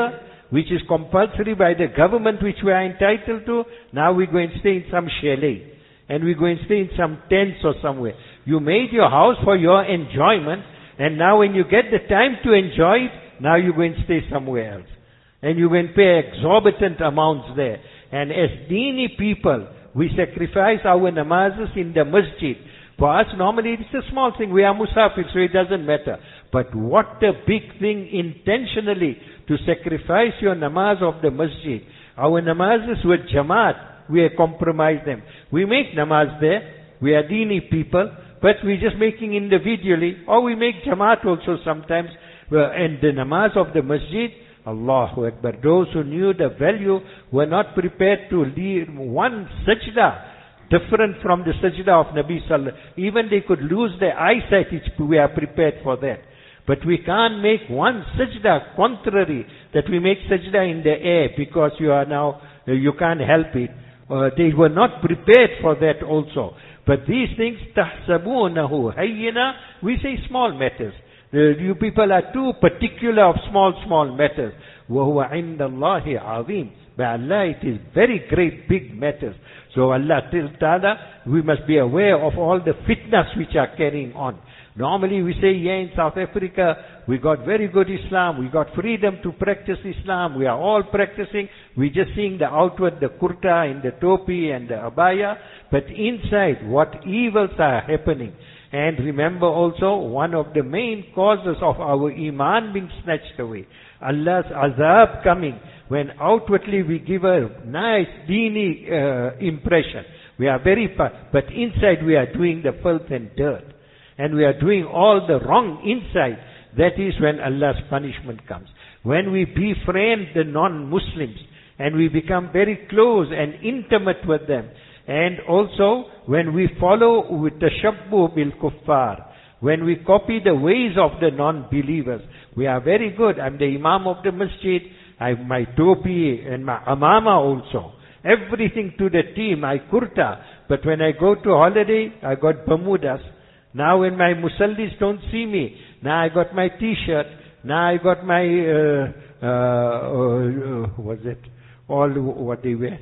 which is compulsory by the government, which we are entitled to. Now we go and stay in some chalet. And we go and stay in some tents or somewhere. You made your house for your enjoyment, and now when you get the time to enjoy it, now you go and stay somewhere else. And you go and pay exorbitant amounts there. And as Deeni people, we sacrifice our namazes in the masjid. For us, normally it's a small thing. We are musafir, so it doesn't matter. But what a big thing intentionally to sacrifice your namaz of the masjid. Our namazes with jamaat, we compromise them. We make namaz there. We are Deeni people, but we're just making individually, or we make jamaat also sometimes. And the namaz of the masjid, Allahu Akbar. Those who knew the value were not prepared to leave one sajda different from the sajda of Nabi Sallallahu Alaihi Wasallam. Even they could lose their eyesight, we are prepared for that. But we can't make one sajda contrary, that we make sajda in the air because you are now, you can't help it. Uh, they were not prepared for that also. But these things, تَحْسَبُونَهُ هَيِّنًا, we say small matters. Uh, you people are too particular of small, small matters. وَهُوَ عِنْدَ اللَّهِ عَظِيمٌ. By Allah, it is very great, big matters. So Allah till Ta'ala, we must be aware of all the fitnas which are carrying on. Normally we say, yeah, in South Africa, we got very good Islam, we got freedom to practice Islam, we are all practicing, we're just seeing the outward, the kurta and the topi and the abaya, but inside, what evils are happening. And remember also, one of the main causes of our iman being snatched away, Allah's azab coming, when outwardly we give a nice Deeni uh, impression. We are very, but inside we are doing the filth and dirt. And we are doing all the wrong inside. That is when Allah's punishment comes. When we befriend the non-Muslims, and we become very close and intimate with them, and also when we follow with the tashabbuh bil kuffar, when we copy the ways of the non-believers, we are very good. I'm the imam of the masjid, I have my topi and my amama also. Everything to the T, my kurta. But when I go to holiday, I got Bermudas. Now when my musallis don't see me, now I got my t-shirt, now I got my, uh, uh, uh, what's it, all what they wear,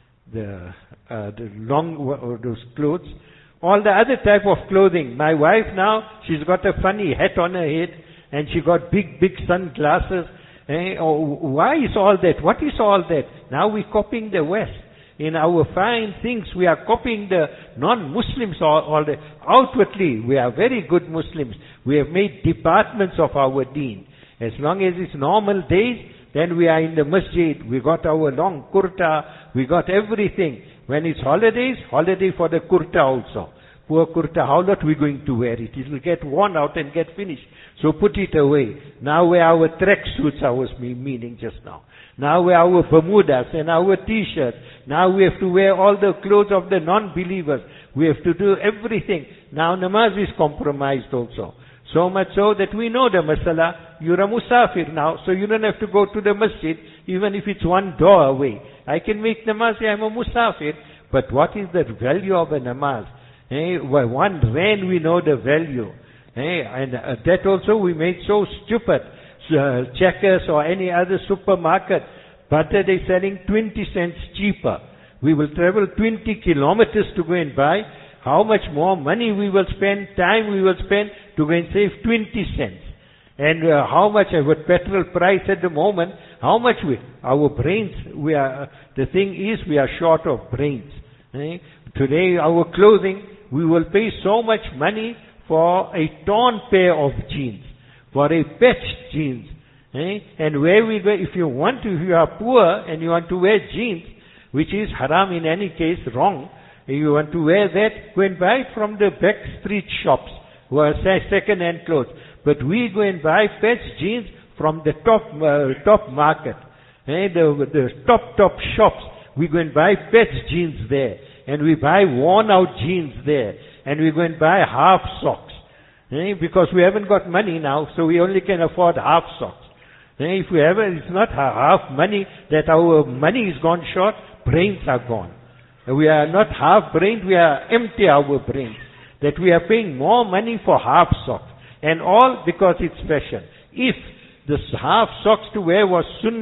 the, uh, the long, uh, those clothes, all the other type of clothing. My wife now, she's got a funny hat on her head, and she got big, big sunglasses. Eh? Oh, why is all that? What is all that? Now we're copying the West. In our fine things, we are copying the non-Muslims all, all the, outwardly, we are very good Muslims. We have made departments of our deen. As long as it's normal days, then we are in the masjid. We got our long kurta. We got everything. When it's holidays, holiday for the kurta also. Poor kurta, how lot we going to wear it? It will get worn out and get finished. So put it away. Now wear our track suits, I was meaning just now. Now wear our Bermudas and our t-shirts. Now we have to wear all the clothes of the non-believers. We have to do everything. Now namaz is compromised also. So much so that we know the masala. You're a musafir now, so you don't have to go to the masjid, even if it's one door away. I can make namaz, I'm a musafir. But what is the value of a namaz? Eh, one rand we know the value. Eh, and uh, that also we made so stupid. Uh, Checkers or any other supermarket, butter they're selling twenty cents cheaper. We will travel twenty kilometers to go and buy. How much more money we will spend, time we will spend to go and save twenty cents. And uh, how much uh, with petrol price at the moment, how much we, our brains, we are, uh, the thing is we are short of brains. Eh? Today our clothing, we will pay so much money for a torn pair of jeans, for a patched jeans. Eh? And where we go, if you want to, if you are poor and you want to wear jeans, which is haram in any case, wrong, if you want to wear that, go and buy it from the back street shops, who are second-hand clothes. But we go and buy patched jeans from the top uh, top market, eh? the, the top, top shops. We go and buy patched jeans there. And we buy worn-out jeans there. And we go and buy half socks. Eh? Because we haven't got money now, so we only can afford half socks. Eh? If we have, it's not half money, that our money is gone short, brains are gone. We are not half-brained, we are empty our brains. That we are paying more money for half socks. And all because it's fashion. If this half socks to wear was sunnat,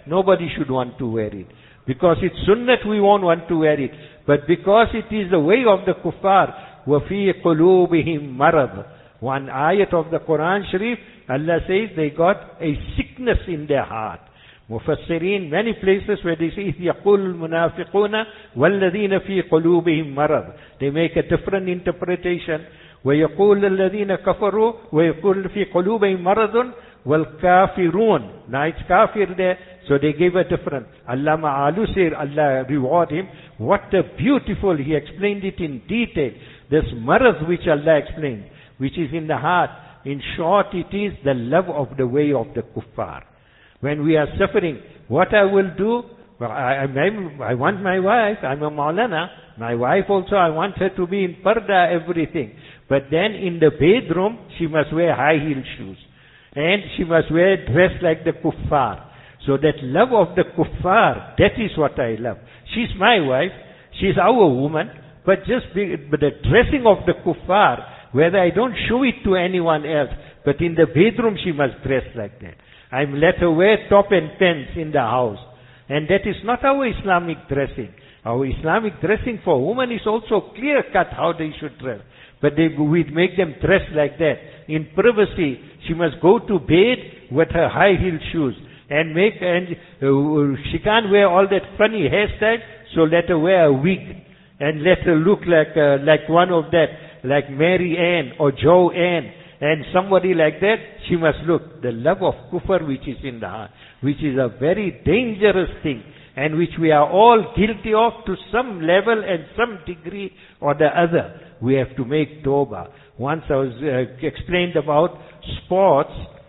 nobody should want to wear it. Because it's sunnat, we won't want to wear it. But because it is the way of the kuffar, وَفِي قُلُوبِهِمْ مَرَضٍ. One ayat of the Quran Sharif, Allah says they got a sickness in their heart. Mufassirin, many places where they say, يَقُولُ الْمُنَافِقُونَ وَالَّذِينَ فِي قُلُوبِهِمْ مَرَضٍ. They make a different interpretation. وَيَقُولُ الَّذِينَ كَفَرُوا وَيَقُولُ فِي قُلُوبِهِمْ مَرَضٌ وَالْكَافِرُونَ. Now it's kafir there, so they gave a different. Allama Alusir, Allah reward him. What a beautiful, he explained it in detail. This marad which Allah explained, which is in the heart. In short, it is the love of the way of the kuffar. When we are suffering, what I will do, well, I, I, I want my wife, I'm a Maulana, my wife also, I want her to be in parda, everything. But then in the bedroom, she must wear high heel shoes. And she must wear dress like the kuffar. So that love of the kuffar, that is what I love. She's my wife, she's our woman, but just be, but the dressing of the kuffar, whether I don't show it to anyone else, but in the bedroom she must dress like that. I'm let her wear top and pants in the house. And that is not our Islamic dressing. Our Islamic dressing for women is also clear cut how they should dress. But they, we'd make them dress like that. In privacy, she must go to bed with her high heel shoes. And make, and uh, she can't wear all that funny hairstyle, so let her wear a wig. And let her look like, uh, like one of that, like Mary Ann or Joanne. And somebody like that, she must look. The love of kufr which is in the heart, which is a very dangerous thing, and which we are all guilty of to some level and some degree or the other. We have to make tawbah. Once I was uh, explained about sports,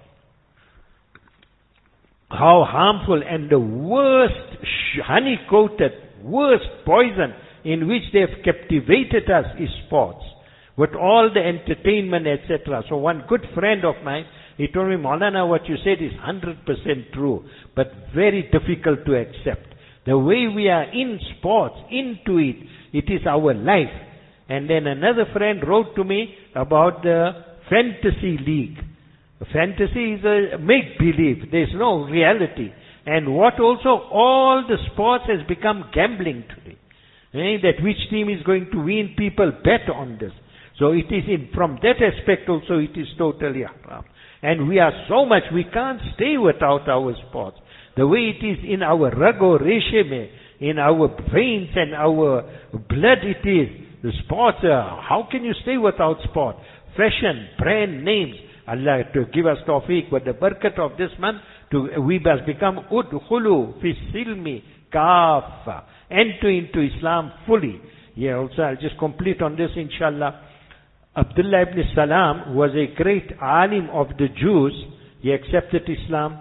how harmful and the worst honey-coated, worst poison in which they have captivated us is sports. With all the entertainment, et cetera. So one good friend of mine, he told me, Maulana, what you said is one hundred percent true, but very difficult to accept. The way we are in sports, into it, it is our life. And then another friend wrote to me about the fantasy league. Fantasy is a make-believe. There's no reality. And what also, all the sports has become gambling today. Eh, that which team is going to win, people bet on this. So it is in, from that aspect also it is totally haram. And we are so much, we can't stay without our sports. The way it is in our rago resheme, in our veins and our blood it is. The sports, uh, how can you stay without sport? Fashion, brand names. Allah to give us tawfiq with the barakat of this month, to, we must become udkhulu fi silmi kafa. Enter into Islam fully. Yeah, also I'll just complete on this inshallah. Abdullah ibn Salam was a great alim of the Jews. He accepted Islam.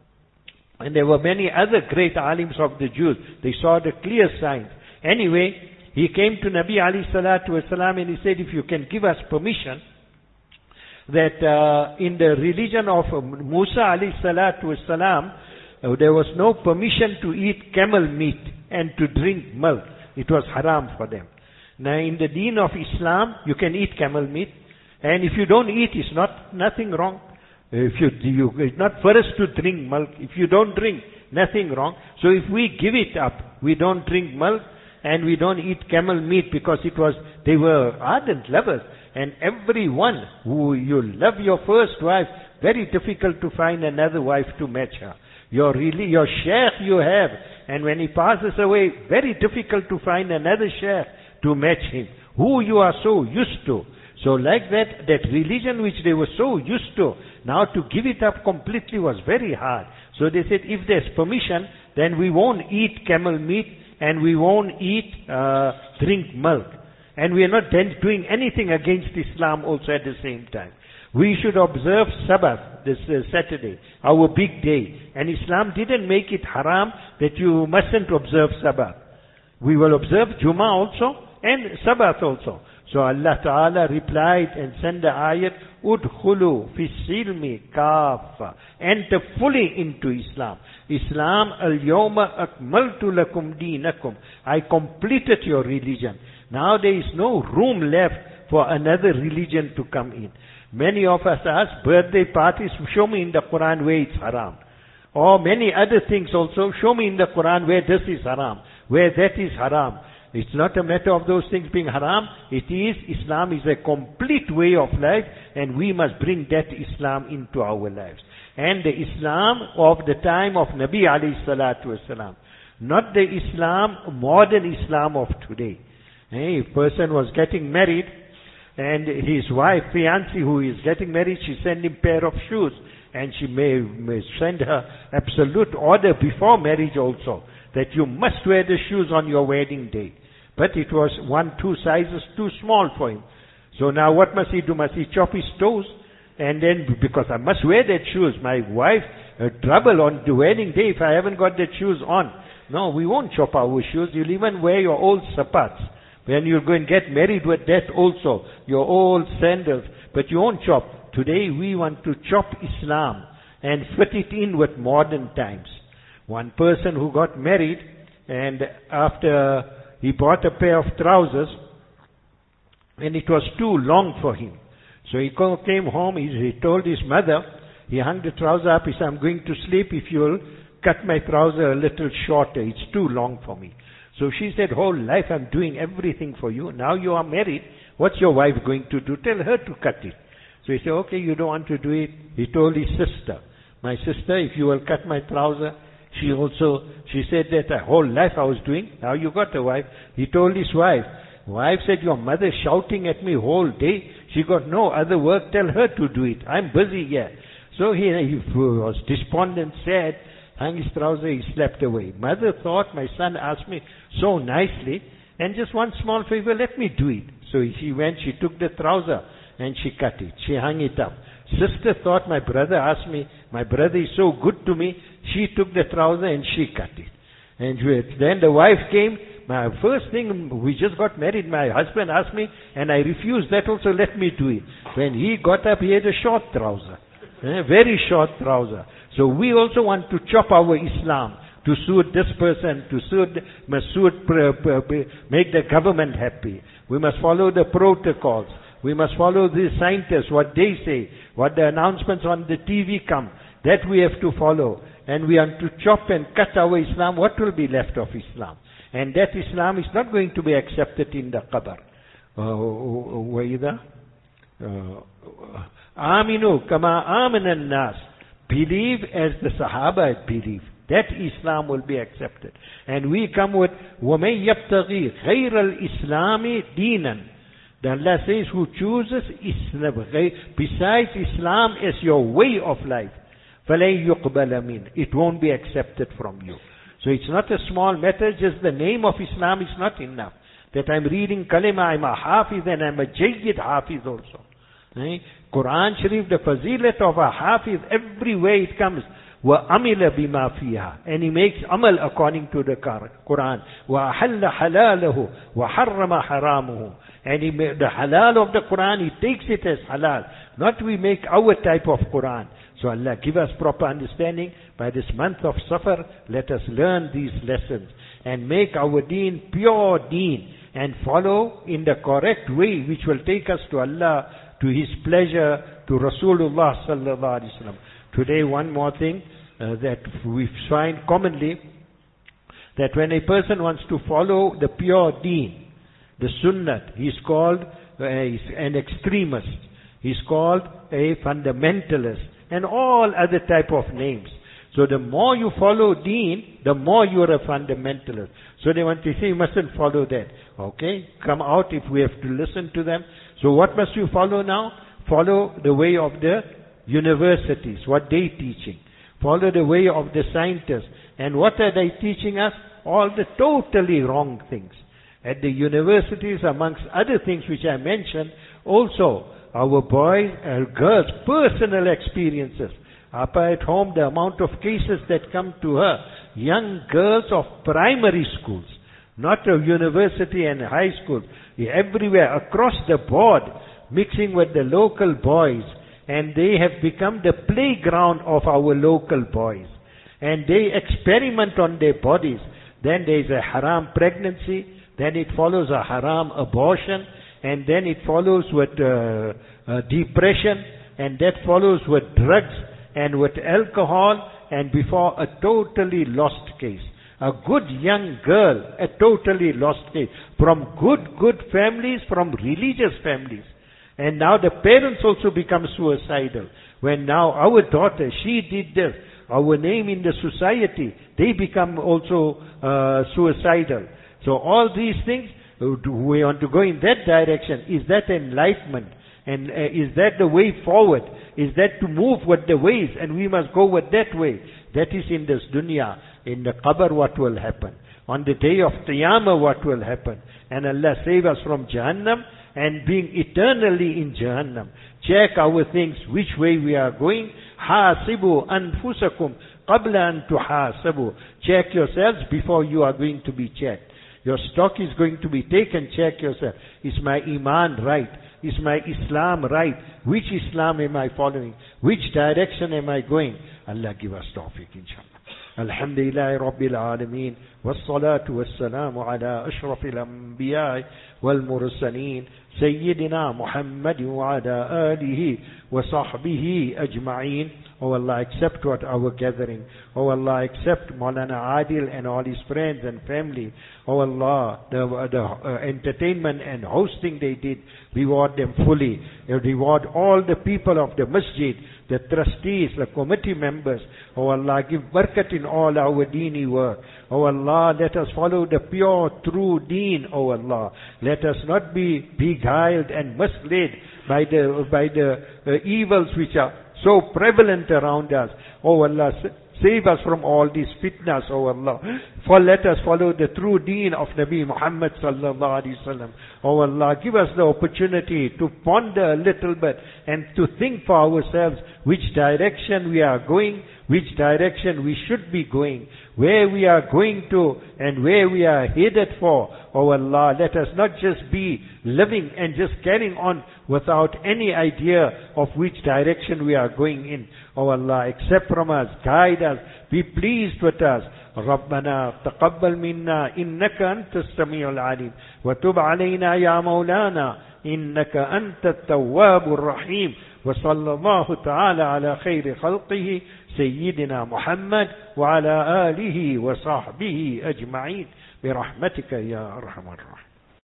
And there were many other great alims of the Jews. They saw the clear signs. Anyway, he came to Nabi alayhi salatu wasalam and he said, if you can give us permission, that uh, in the religion of Musa alayhi salatu wasalam, uh, there was no permission to eat camel meat and to drink milk. It was haram for them. Now in the deen of Islam, you can eat camel meat, and if you don't eat, it's not nothing wrong. If you, you it's not for us to drink milk. If you don't drink, nothing wrong. So if we give it up, we don't drink milk and we don't eat camel meat because it was they were ardent lovers, and everyone who you love your first wife, very difficult to find another wife to match her. Your really your sheikh you have, and when he passes away, very difficult to find another sheikh to match him, who you are so used to. So like that, that religion which they were so used to, now to give it up completely was very hard. So they said, if there's permission, then we won't eat camel meat and we won't eat, uh, drink milk. And we are not then doing anything against Islam also at the same time. We should observe Sabbath this uh, Saturday, our big day. And Islam didn't make it haram that you mustn't observe Sabbath. We will observe Jummah also and Sabbath also. So Allah Ta'ala replied and sent the ayat, Udkhulu fi silmi kafa. Enter fully into Islam. Islam al-yawma akmaltu lakum deenakum. I completed your religion. Now there is no room left for another religion to come in. Many of us ask birthday parties, show me in the Quran where it's haram. Or many other things also. Show me in the Quran where this is haram, where that is haram. It's not a matter of those things being haram. It is, Islam is a complete way of life, and we must bring that Islam into our lives. And the Islam of the time of Nabi alayhi salatu wasalam. Not the Islam, modern Islam of today. A person was getting married, and his wife, fiancée who is getting married, she sent him a pair of shoes. And she may, may send her absolute order before marriage also, that you must wear the shoes on your wedding day. But it was one, two sizes too small for him. So now what must he do? Must he chop his toes? And then, because I must wear that shoes, my wife, uh, trouble on the wedding day if I haven't got that shoes on. No, we won't chop our shoes. You'll even wear your old sapats. When you're going to get married with that also, your old sandals, but you won't chop. Today we want to chop Islam and fit it in with modern times. One person who got married, and after he bought a pair of trousers, and it was too long for him. So he came home, he, he told his mother, he hung the trouser up, he said, I'm going to sleep if you'll cut my trouser a little shorter, it's too long for me. So she said, whole life I'm doing everything for you, now you are married, what's your wife going to do? Tell her to cut it. So he said, okay, you don't want to do it. He told his sister, my sister, if you will cut my trouser. She also, she said that the whole life I was doing, now you got a wife. He told his wife, wife said, your mother shouting at me whole day, she got no other work, tell her to do it. I'm busy here. So he, he was despondent, sad, hung his trouser, he slept away. Mother thought, my son asked me so nicely, and just one small favor, let me do it. So she went, she took the trouser, and she cut it. She hung it up. Sister thought, my brother asked me, my brother is so good to me, she took the trouser and she cut it. And then the wife came, my first thing, we just got married, my husband asked me, and I refused that also, let me do it. When he got up, he had a short trouser, a very short trouser. So we also want to chop our Islam to suit this person, to suit, must suit, make the government happy. We must follow the protocols. We must follow the scientists, what they say, what the announcements on the T V come. That we have to follow. And we have to chop and cut our Islam. What will be left of Islam? And that Islam is not going to be accepted in the qabr. وَإِذَا آمِنُوا كَمَا آمَنَ النَّاسِ. Believe as the Sahaba had believed. That Islam will be accepted. And we come with وَمَنْ يَبْتَغِي غَيْرَ الْإِسْلَامِ دِينًا. The Allah says, who chooses Islam, besides Islam as your way of life, فَلَنْ يُقْبَلَ مِنْ. It won't be accepted from you. So it's not a small matter, just the name of Islam is not enough. That I'm reading kalima, I'm a hafiz and I'm a jayyid hafiz also. Eh? Quran Sharif, the fazilat of a hafiz, everywhere it comes, وَأَمِلَ بِمَا فِيهَا. And he makes amal according to the Quran. وَأَحَلَّ حَلَالَهُ وَحَرَّمَ حَرَامُهُ. And he made the halal of the Quran, he takes it as halal. Not we make our type of Quran. So Allah give us proper understanding. By this month of Safar, let us learn these lessons and make our deen pure deen and follow in the correct way which will take us to Allah, to His pleasure, to Rasulullah sallallahu alaihi wasallam. Today one more thing uh, that we find commonly, that when a person wants to follow the pure deen, the sunnah, he is called uh, an extremist. He is called a fundamentalist and all other type of names. So the more you follow deen, the more you are a fundamentalist. So they want to say you mustn't follow that. Okay, come out if we have to listen to them. So what must you follow now? Follow the way of the universities, what they teaching. Follow the way of the scientists. And what are they teaching us? All the totally wrong things. At the universities, amongst other things which I mentioned, also our boys and girls, personal experiences. Up at home, the amount of cases that come to her, young girls of primary schools, not of university and high school, everywhere, across the board, mixing with the local boys, and they have become the playground of our local boys. And they experiment on their bodies. Then there is a haram pregnancy, then it follows a haram abortion, and then it follows with uh, uh, depression, and that follows with drugs, and with alcohol, and before a totally lost case. A good young girl, a totally lost case. From good, good families, from religious families. And now the parents also become suicidal. When now our daughter, she did this, our name in the society, they become also uh, suicidal. So all these things, we want to go in that direction. Is that enlightenment? And uh, is that the way forward? Is that to move with the ways? And we must go with that way. That is in this dunya. In the qabr, what will happen? On the day of Qiyamah, what will happen? And Allah save us from Jahannam and being eternally in Jahannam. Check our things, which way we are going. Hasibu anfusakum qabla an tuhasabu. Check yourselves before you are going to be checked. Your stock is going to be taken. Check yourself. Is my iman right? Is my Islam right? Which Islam am I following? Which direction am I going? Allah give us tawfiq, inshallah. Alhamdulillah Rabbil Alameen. Wassalatu wassalamu ala ashrafil anbiya wal mursaleen. Sayyidina Muhammad wa ala alihi wa sahbihi ajma'een. Oh Allah, accept what our gathering. Oh Allah, accept Maulana Adil and all his friends and family. Oh Allah, the, the uh, entertainment and hosting they did, reward them fully. Reward all the people of the masjid, the trustees, the committee members. Oh Allah, give barakat in all our deeni work. Oh Allah, let us follow the pure, true deen, oh Allah. Let us not be beguiled and misled by the, by the uh, evils which are so prevalent around us. Oh Allah, save us from all these fitnas, oh Allah. For let us follow the true deen of Nabi Muhammad sallallahu alaihi wasallam. Oh Allah, give us the opportunity to ponder a little bit and to think for ourselves which direction we are going, which direction we should be going, where we are going to and where we are headed for. Oh Allah, let us not just be living and just carrying on without any idea of which direction we are going in. Oh Allah, accept from us, guide us, be pleased with us. ربنا تقبل منا إنك أنت السميع العليم وتب علينا يا مولانا إنك أنت التواب الرحيم وصلى الله تعالى على خير خلقه سيدنا محمد وعلى آله وصحبه أجمعين برحمتك يا أرحم الراحمين.